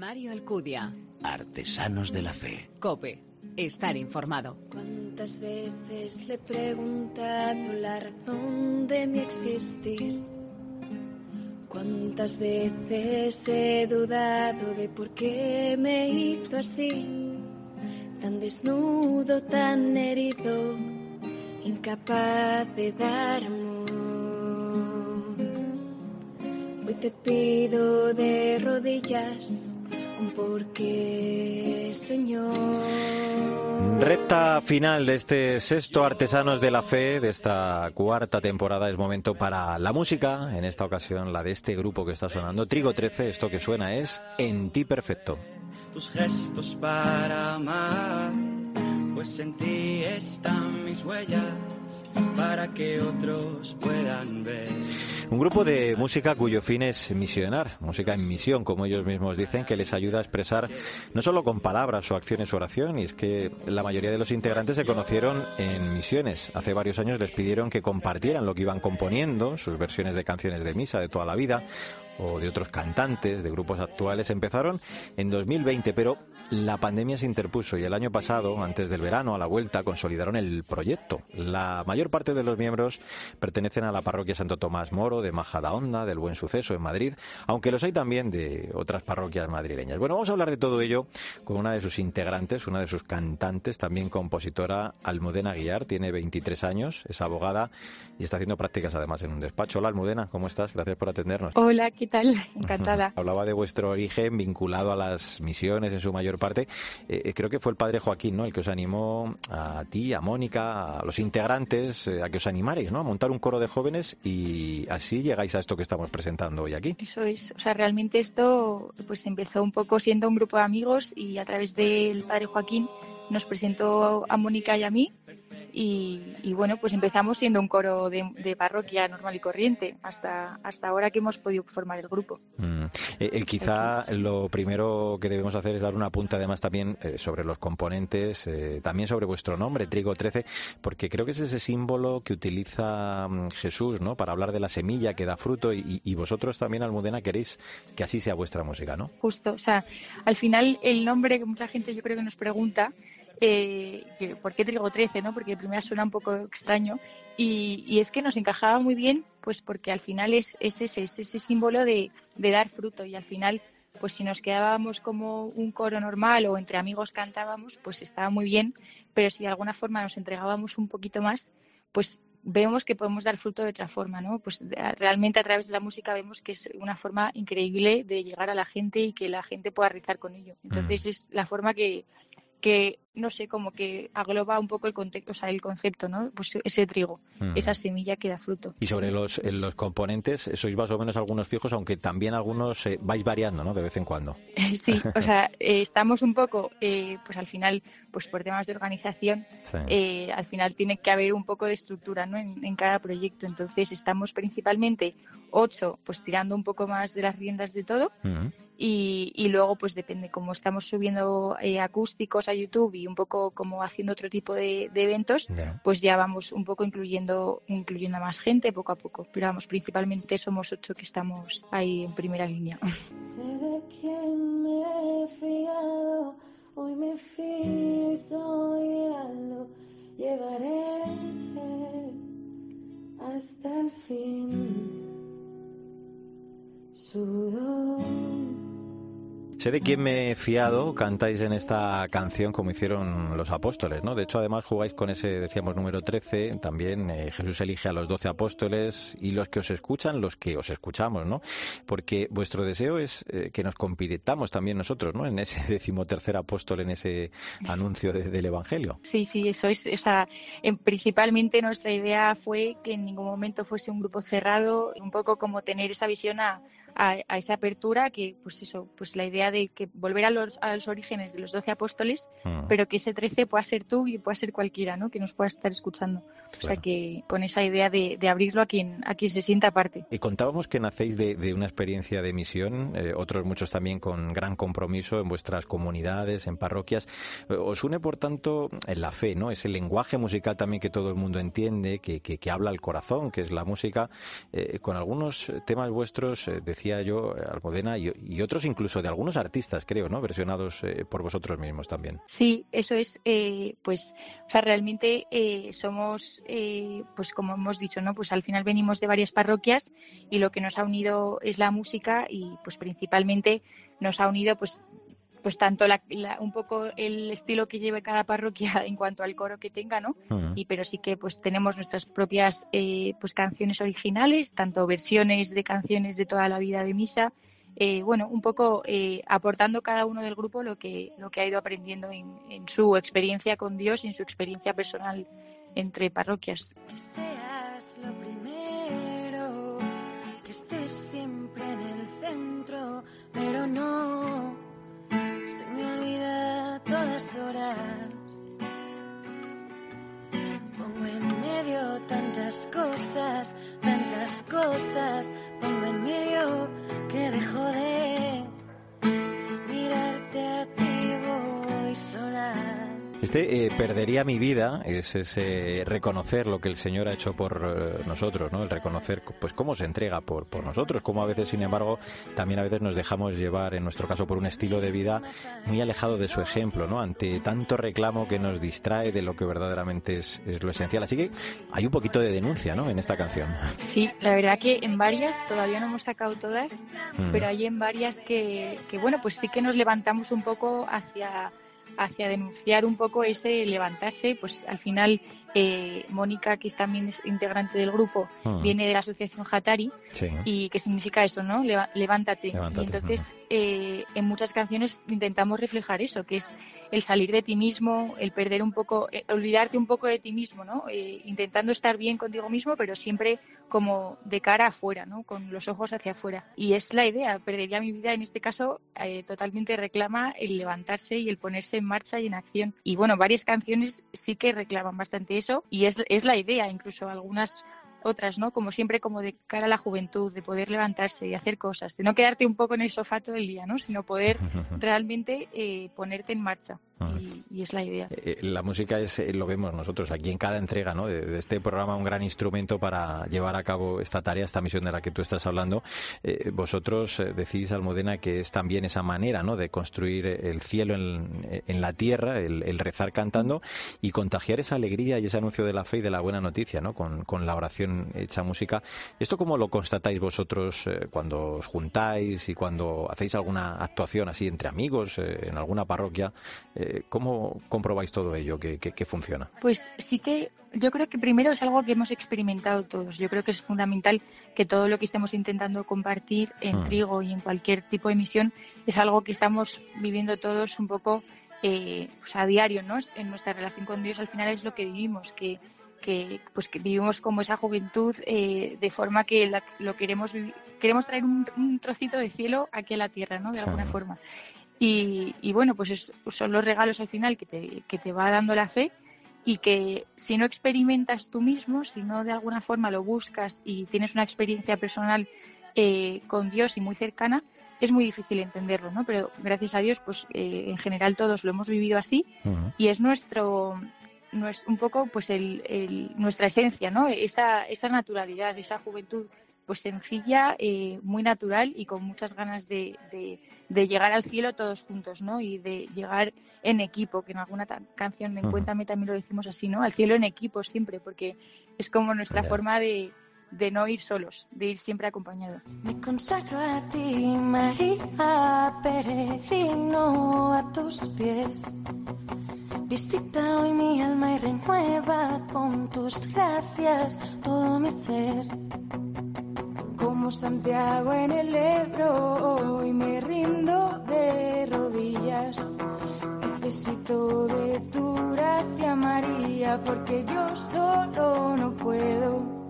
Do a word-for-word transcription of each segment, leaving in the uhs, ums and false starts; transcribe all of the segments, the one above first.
Mario Alcudia. Artesanos de la Fe. COPE. Estar informado. ¿Cuántas veces le he preguntado la razón de mi existir? ¿Cuántas veces he dudado de por qué me hizo así? Tan desnudo, tan herido, incapaz de dar amor. Hoy te pido de rodillas un porqué, Señor. Recta final de este sexto Artesanos de la Fe, de esta cuarta temporada. Es momento para la música, en esta ocasión la de este grupo que está sonando, Trigo trece. Esto que suena es En ti perfecto. Tus gestos para amar, pues en ti están mis huellas, para que otros puedan ver. Un grupo de música cuyo fin es misionar, música en misión, como ellos mismos dicen, que les ayuda a expresar no solo con palabras o acciones o oración, y es que la mayoría de los integrantes se conocieron en misiones. Hace varios años les pidieron que compartieran lo que iban componiendo, sus versiones de canciones de misa de toda la vida, o de otros cantantes de grupos actuales. Empezaron en dos mil veinte, pero la pandemia se interpuso y el año pasado, antes del verano, a la vuelta, consolidaron el proyecto. La mayor parte de los miembros pertenecen a la parroquia Santo Tomás Moro de Majadahonda, del Buen Suceso en Madrid, aunque los hay también de otras parroquias madrileñas. Bueno, vamos a hablar de todo ello con una de sus integrantes, una de sus cantantes, también compositora, Almudena Guiar. Tiene veintitrés años, es abogada y está haciendo prácticas además en un despacho. Hola, Almudena, ¿cómo estás? Gracias por atendernos. Hola, ¿qué tal? Encantada. Hablaba de vuestro origen vinculado a las misiones en su mayor parte. Eh, creo que fue el padre Joaquín, ¿no?, el que os animó a ti, a Mónica, a los integrantes, eh, a que os animarais, ¿no?, a montar un coro de jóvenes, y así llegáis a esto que estamos presentando hoy aquí. Eso es. O sea, realmente esto pues empezó un poco siendo un grupo de amigos, y a través del padre Joaquín nos presentó a Mónica y a mí. Y, y bueno, pues empezamos siendo un coro de, de parroquia normal y corriente hasta hasta ahora que hemos podido formar el grupo. Mm. Eh, eh, quizá lo primero que debemos hacer es dar una punta además también eh, sobre los componentes, eh, también sobre vuestro nombre, Trigo trece, porque creo que es ese símbolo que utiliza um, Jesús, ¿no?, para hablar de la semilla que da fruto, y, y vosotros también, Almudena, queréis que así sea vuestra música, ¿no? Justo, o sea, al final el nombre que mucha gente yo creo que nos pregunta, Eh, que, ¿por qué Trigo trece? ¿No? Porque primero suena un poco extraño, y, y es que nos encajaba muy bien, pues porque al final es, es ese, es ese símbolo de, de dar fruto, y al final, pues si nos quedábamos como un coro normal o entre amigos cantábamos, pues estaba muy bien, pero si de alguna forma nos entregábamos un poquito más, pues vemos que podemos dar fruto de otra forma, ¿no? Pues realmente a través de la música vemos que es una forma increíble de llegar a la gente y que la gente pueda rezar con ello. Entonces mm. es la forma que que no sé, como que agloba un poco el contexto, o sea, el concepto, ¿no? Pues ese trigo, uh-huh. esa semilla que da fruto. Y sobre sí. los los componentes, sois más o menos algunos fijos, aunque también algunos eh, vais variando, ¿no?, de vez en cuando. Sí, o sea, eh, estamos un poco, eh, pues al final, pues por temas de organización, sí. eh, al final tiene que haber un poco de estructura, ¿no?, en, en cada proyecto. Entonces estamos principalmente ocho, pues tirando un poco más de las riendas de todo. Uh-huh. Y, y luego, pues depende, como estamos subiendo eh, acústicos a YouTube y un poco como haciendo otro tipo de, de eventos, yeah. pues ya vamos un poco incluyendo incluyendo a más gente poco a poco. Pero vamos, principalmente somos ocho que estamos ahí en primera línea. Sé de quién me he fiado, hoy me fío y soy heraldo, llevaré hasta el fin su don. Sé de quién me he fiado, cantáis en esta canción como hicieron los apóstoles, ¿no? De hecho, además jugáis con ese, decíamos, número trece, también eh, Jesús elige a los doce apóstoles y los que os escuchan, los que os escuchamos, ¿no? Porque vuestro deseo es eh, que nos convirtamos también nosotros, ¿no?, en ese decimotercer apóstol, en ese anuncio de, del Evangelio. Sí, sí, eso es, o sea, en, principalmente nuestra idea fue que en ningún momento fuese un grupo cerrado, un poco como tener esa visión a, a, a esa apertura, que pues eso, pues la idea de que volver a los, a los orígenes de los doce apóstoles, mm. pero que ese trece pueda ser tú y pueda ser cualquiera, ¿no?, que nos pueda estar escuchando. Claro. O sea, que con esa idea de, de abrirlo a quien a quien se sienta parte. Y contábamos que nacéis de, de una experiencia de misión, eh, otros muchos también con gran compromiso en vuestras comunidades, en parroquias. Os une, por tanto, en la fe, ¿no?, ese lenguaje musical también que todo el mundo entiende, que, que, que habla al corazón, que es la música. Eh, con algunos temas vuestros, eh, decía decía yo, Almudena, y, y otros incluso de algunos artistas, creo, ¿no? Versionados eh, por vosotros mismos también. Sí, eso es, eh, pues, o sea, realmente eh, somos, eh, pues como hemos dicho, ¿no? Pues al final venimos de varias parroquias y lo que nos ha unido es la música y pues principalmente nos ha unido pues pues tanto la, la, un poco el estilo que lleve cada parroquia en cuanto al coro que tenga, ¿no? Uh-huh. Y pero sí que pues tenemos nuestras propias eh, pues canciones originales, tanto versiones de canciones de toda la vida de misa, eh, bueno, un poco eh, aportando cada uno del grupo lo que lo que ha ido aprendiendo en, en su experiencia con Dios y en su experiencia personal entre parroquias. Que seas lo primero, que estés siempre en el centro, pero no me olvida a todas horas. Pongo en medio tantas cosas, tantas cosas. Pongo en medio que dejo de mirarte a ti, voy sola. Este eh, perdería mi vida es ese reconocer lo que el Señor ha hecho por eh, nosotros, ¿no? El reconocer pues cómo se entrega por, por nosotros, cómo a veces, sin embargo, también a veces nos dejamos llevar, en nuestro caso, por un estilo de vida muy alejado de su ejemplo, ¿no? Ante tanto reclamo que nos distrae de lo que verdaderamente es, es lo esencial. Así que hay un poquito de denuncia, ¿no? En esta canción. Sí, la verdad que en varias, todavía no hemos sacado todas, mm. pero hay en varias que, que, bueno, pues sí que nos levantamos un poco hacia... hacia denunciar un poco ese levantarse, pues al final eh, Mónica, que también es integrante del grupo, uh-huh. viene de la asociación Hatari, sí. y que significa eso, ¿no? Leva- levántate. levántate. Y entonces uh-huh. eh, en muchas canciones intentamos reflejar eso, que es el salir de ti mismo, el perder un poco, eh, olvidarte un poco de ti mismo, ¿no? Eh, intentando estar bien contigo mismo, pero siempre como de cara afuera, ¿no? Con los ojos hacia afuera. Y es la idea, perdería mi vida en este caso, eh, totalmente reclama el levantarse y el ponerse en marcha y en acción. Y bueno, varias canciones sí que reclaman bastante eso y es, es la idea, incluso algunas otras, ¿no? Como siempre, como de cara a la juventud, de poder levantarse y hacer cosas, de no quedarte un poco en el sofá todo el día, ¿no? Sino poder realmente eh, ponerte en marcha. Y, y es la idea. Eh, la música es, eh, lo vemos nosotros aquí en cada entrega, ¿no? de, de este programa, un gran instrumento para llevar a cabo esta tarea, esta misión de la que tú estás hablando. Eh, vosotros eh, decís, Almudena, que es también esa manera, ¿no? De construir el cielo en, en la tierra, el, el rezar cantando y contagiar esa alegría y ese anuncio de la fe y de la buena noticia, ¿no? Con, con la oración hecha música. ¿Esto cómo lo constatáis vosotros eh, cuando os juntáis y cuando hacéis alguna actuación así entre amigos, eh, en alguna parroquia? Eh, ¿Cómo comprobáis todo ello, que, que, que funciona? Pues sí que yo creo que primero es algo que hemos experimentado todos. Yo creo que es fundamental que todo lo que estemos intentando compartir en hmm. Trigo y en cualquier tipo de misión es algo que estamos viviendo todos un poco eh, pues a diario, ¿no? En nuestra relación con Dios al final es lo que vivimos, que que pues que vivimos como esa juventud eh, de forma que la, lo queremos vivir, queremos traer un, un trocito de cielo aquí a la tierra, ¿no? De alguna sí. forma. Y, y bueno, pues es, son los regalos al final que te, que te va dando la fe y que si no experimentas tú mismo, si no de alguna forma lo buscas y tienes una experiencia personal eh, con Dios y muy cercana, es muy difícil entenderlo, ¿no? Pero gracias a Dios, pues eh, en general todos lo hemos vivido así uh-huh. y es nuestro, nuestro un poco pues el, el, nuestra esencia, ¿no? Esa, esa naturalidad, esa juventud pues sencilla, eh, muy natural y con muchas ganas de, de, de llegar al cielo todos juntos, ¿no? Y de llegar en equipo, que en alguna ta- canción de Encuéntame también lo decimos así, ¿no? Al cielo en equipo siempre, porque es como nuestra yeah. forma de, de no ir solos, de ir siempre acompañado. Me consagro a ti, María, peregrino a tus pies. Visita hoy mi alma y renueva con tus gracias todo mi ser. Como Santiago en el Ebro, hoy me rindo de rodillas. Necesito de tu gracia, María, porque yo solo no puedo.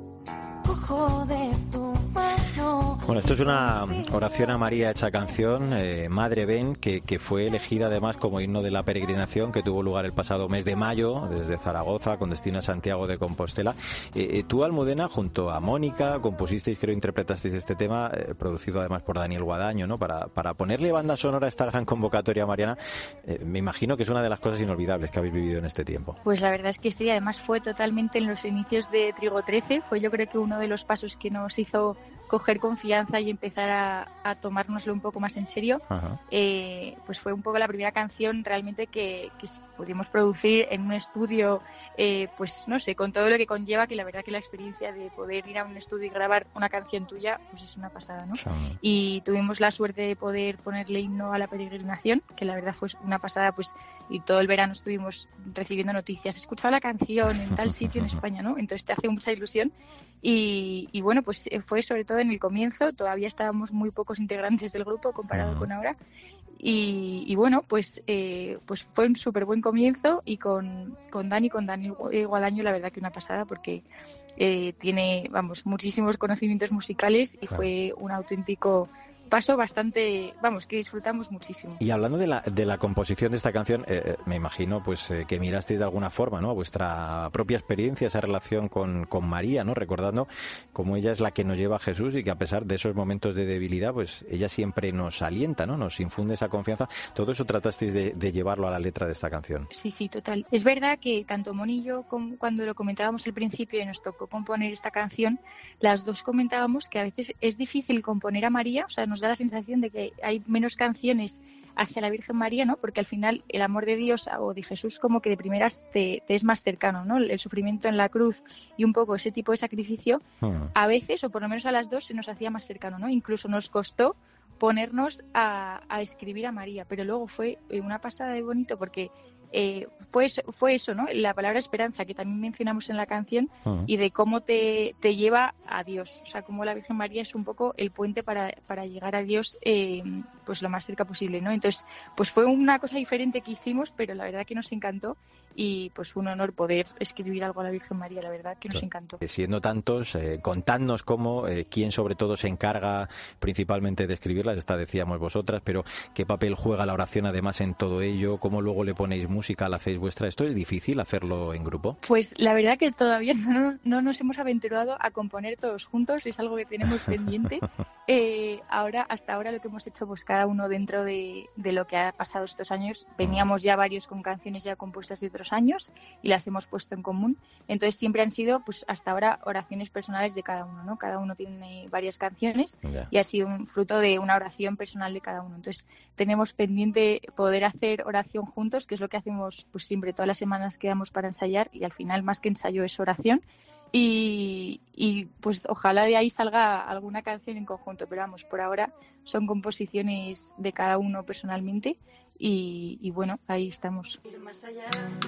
Cojo de tu mano. Bueno, esto es una oración a María hecha canción, eh, Madre Ven, que, que fue elegida además como himno de la peregrinación que tuvo lugar el pasado mes de mayo desde Zaragoza con destino a Santiago de Compostela. Eh, eh, tú, Almudena, junto a Mónica, compusisteis, creo, interpretasteis este tema, eh, producido además por Daniel Guadaño, ¿no? Para, para ponerle banda sonora a esta gran convocatoria mariana, eh, me imagino que es una de las cosas inolvidables que habéis vivido en este tiempo. Pues la verdad es que sí, además fue totalmente en los inicios de Trigo trece, fue yo creo que uno de los pasos que nos hizo coger confianza y empezar a, a tomárnoslo un poco más en serio, eh, pues fue un poco la primera canción realmente que, que pudimos producir en un estudio, eh, pues no sé, con todo lo que conlleva, que la verdad que la experiencia de poder ir a un estudio y grabar una canción tuya, pues es una pasada, ¿no? Sí. Y tuvimos la suerte de poder ponerle himno a la peregrinación, que la verdad fue una pasada, pues, y todo el verano estuvimos recibiendo noticias, he escuchado la canción en tal sitio en España, ¿no? Entonces te hace mucha ilusión y, y bueno, pues fue sobre todo en el comienzo, todavía estábamos muy pocos integrantes del grupo comparado uh-huh. con ahora y, y bueno, pues eh, pues fue un súper buen comienzo y con, con Dani, con Dani Guadaño, la verdad que una pasada porque eh, tiene, vamos, muchísimos conocimientos musicales y claro. fue un auténtico paso bastante, vamos, que disfrutamos muchísimo. Y hablando de la, de la composición de esta canción, eh, me imagino pues eh, que mirasteis de alguna forma, ¿no?, vuestra propia experiencia, esa relación con, con María, ¿no?, recordando cómo ella es la que nos lleva a Jesús y que a pesar de esos momentos de debilidad, pues ella siempre nos alienta, ¿no?, nos infunde esa confianza. Todo eso tratasteis de, de llevarlo a la letra de esta canción. Sí, sí, total. Es verdad que tanto Moni y yo, con, cuando lo comentábamos al principio y nos tocó componer esta canción, las dos comentábamos que a veces es difícil componer a María, o sea, nos da la sensación de que hay menos canciones hacia la Virgen María, ¿no? Porque al final el amor de Dios o de Jesús como que de primeras te, te es más cercano, ¿no? El sufrimiento en la cruz y un poco ese tipo de sacrificio, uh-huh. a veces, o por lo menos a las dos, se nos hacía más cercano, ¿no? Incluso nos costó ponernos a, a escribir a María, pero luego fue una pasada de bonito porque Eh, fue, fue eso, ¿no? La palabra esperanza que también mencionamos en la canción uh-huh. y de cómo te, te lleva a Dios, o sea, cómo la Virgen María es un poco el puente para, para llegar a Dios eh, pues lo más cerca posible, ¿no? Entonces, pues fue una cosa diferente que hicimos, pero la verdad que nos encantó y pues fue un honor poder escribir algo a la Virgen María, la verdad que nos claro. encantó. Siendo tantos, eh, contadnos cómo, eh, quién sobre todo se encarga principalmente de escribirlas, esta decíamos vosotras, pero qué papel juega la oración además en todo ello, cómo luego le ponéis música música la hacéis vuestra. ¿Esto es difícil hacerlo en grupo? Pues la verdad que todavía no, no nos hemos aventurado a componer todos juntos, es algo que tenemos pendiente. Eh, ahora, hasta ahora lo que hemos hecho, pues cada uno dentro de, de lo que ha pasado estos años, veníamos ya varios con canciones ya compuestas de otros años y las hemos puesto en común. Entonces siempre han sido, pues hasta ahora, oraciones personales de cada uno, ¿no? Cada uno tiene varias canciones yeah. y ha sido un fruto de una oración personal de cada uno. Entonces tenemos pendiente poder hacer oración juntos, que es lo que hacemos pues siempre, todas las semanas quedamos para ensayar y al final más que ensayo es oración y, y pues ojalá de ahí salga alguna canción en conjunto, pero vamos, por ahora son composiciones de cada uno personalmente y, y bueno, ahí estamos. Más allá.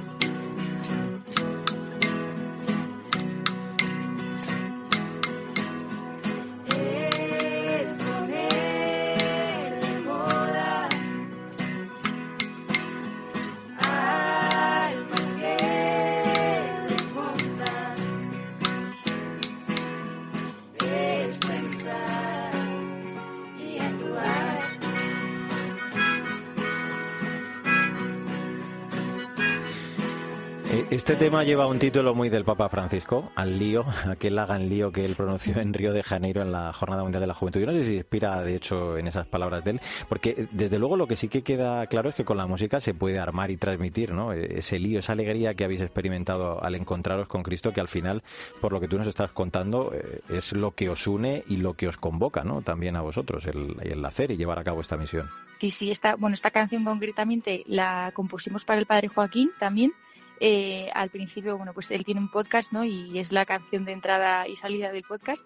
Este tema lleva un título muy del Papa Francisco, al lío, aquel hagan lío que él pronunció en Río de Janeiro en la Jornada Mundial de la Juventud. Yo no sé si inspira, de hecho, en esas palabras de él, porque desde luego lo que sí que queda claro es que con la música se puede armar y transmitir, ¿no?, ese lío, esa alegría que habéis experimentado al encontraros con Cristo, que al final, por lo que tú nos estás contando, es lo que os une y lo que os convoca, ¿no?, también a vosotros, el, el hacer y llevar a cabo esta misión. Sí, sí, esta, bueno, esta canción concretamente la compusimos para el Padre Joaquín también. Eh, al principio, bueno, pues él tiene un podcast, ¿no? Y es la canción de entrada y salida del podcast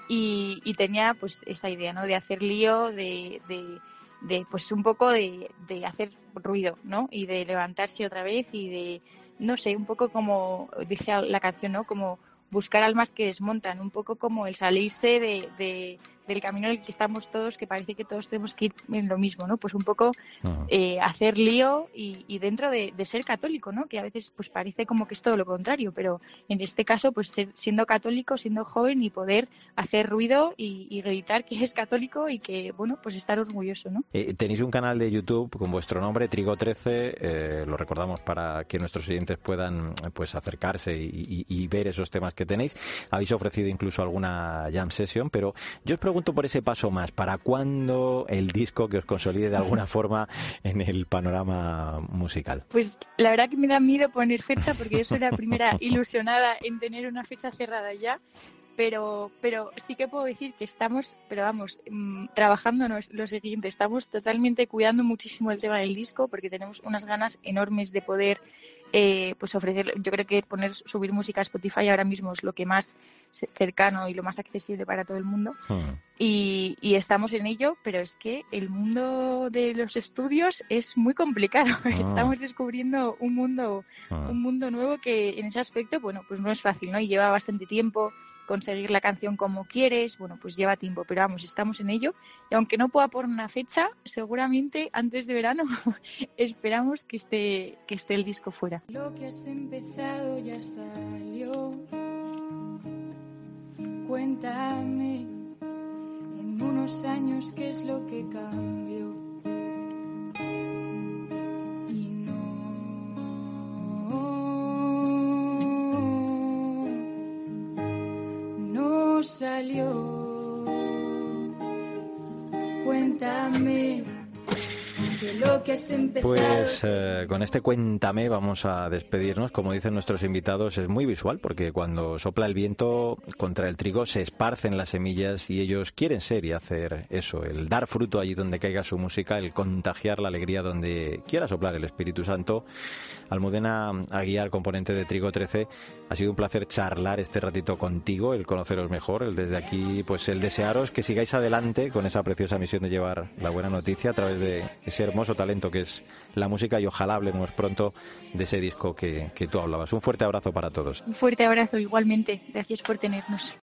y, y tenía pues esa idea, ¿no?, de hacer lío, de, de, de pues un poco de, de hacer ruido, ¿no?, y de levantarse otra vez y de, no sé, un poco como dice la canción, ¿no?, como buscar almas que desmontan, un poco como el salirse de, de, del camino en el que estamos todos, que parece que todos tenemos que ir en lo mismo, ¿no? Pues un poco uh-huh. eh, hacer lío y, y dentro de, de ser católico, ¿no? Que a veces pues parece como que es todo lo contrario, pero en este caso pues ser, siendo católico, siendo joven y poder hacer ruido y, y gritar que es católico y que, bueno, pues estar orgulloso, ¿no? Eh, tenéis un canal de YouTube con vuestro nombre, Trigo trece, eh, lo recordamos para que nuestros oyentes puedan pues acercarse y, y, y ver esos temas que tenéis. Habéis ofrecido incluso alguna jam session, pero yo os pregunto por ese paso más, ¿para cuándo el disco que os consolide de alguna forma en el panorama musical? Pues la verdad que me da miedo poner fecha porque yo soy la primera ilusionada en tener una fecha cerrada ya, pero pero sí que puedo decir que estamos, pero vamos, mmm, trabajando no es lo siguiente, estamos totalmente cuidando muchísimo el tema del disco porque tenemos unas ganas enormes de poder eh, pues ofrecer, yo creo que poner subir música a Spotify ahora mismo es lo que más cercano y lo más accesible para todo el mundo. Hmm. Y, y estamos en ello, pero es que el mundo de los estudios es muy complicado. Ah. Estamos descubriendo un mundo, ah. un mundo nuevo que en ese aspecto, bueno, pues no es fácil, ¿no? Y lleva bastante tiempo conseguir la canción como quieres, bueno, pues lleva tiempo, pero vamos, estamos en ello. Y aunque no pueda poner una fecha, seguramente antes de verano esperamos que esté, que esté el disco fuera. Lo que has empezado ya salió. Cuéntame en unos años qué es lo que cambió. Y no, no salió. Cuéntame. Pues eh, con este Cuéntame vamos a despedirnos. Como dicen nuestros invitados, es muy visual porque cuando sopla el viento contra el trigo se esparcen las semillas y ellos quieren ser y hacer eso, el dar fruto allí donde caiga su música, el contagiar la alegría donde quiera soplar el Espíritu Santo. Almudena Aguiar, componente de Trigo trece, ha sido un placer charlar este ratito contigo, el conoceros mejor, el desde aquí, pues el desearos que sigáis adelante con esa preciosa misión de llevar la buena noticia a través de ese hermoso talento que es la música y ojalá hablemos pronto de ese disco que, que tú hablabas. Un fuerte abrazo para todos. Un fuerte abrazo igualmente. Gracias por tenernos.